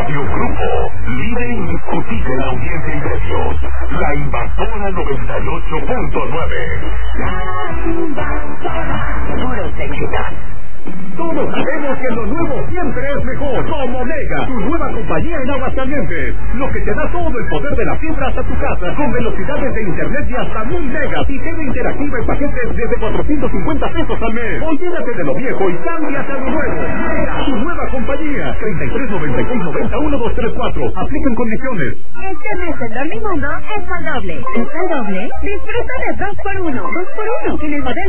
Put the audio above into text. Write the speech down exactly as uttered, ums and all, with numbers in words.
Radio Grupo, líder indiscutible en audiencia y precios. La Invasora noventa y ocho punto nueve. La Invasora. Puros éxitos. Todos sabemos que lo nuevo siempre es mejor. Como Mega, tu nueva compañía en Aguascalientes. Lo que te da todo el poder de la fibra hasta tu casa, con velocidades de internet de hasta mil megas y tele interactiva en paquetes desde cuatrocientos cincuenta pesos al mes. Olvídate de lo viejo y cámbiate a lo nuevo. Mega, tu nueva compañía. treinta y tres noventa y seis noventa uno dos tres cuatro. Aplican condiciones. Este mes en Dormimundo es al doble. ¿Es al doble? Disfruta de dos por uno. dos por uno. En el modelo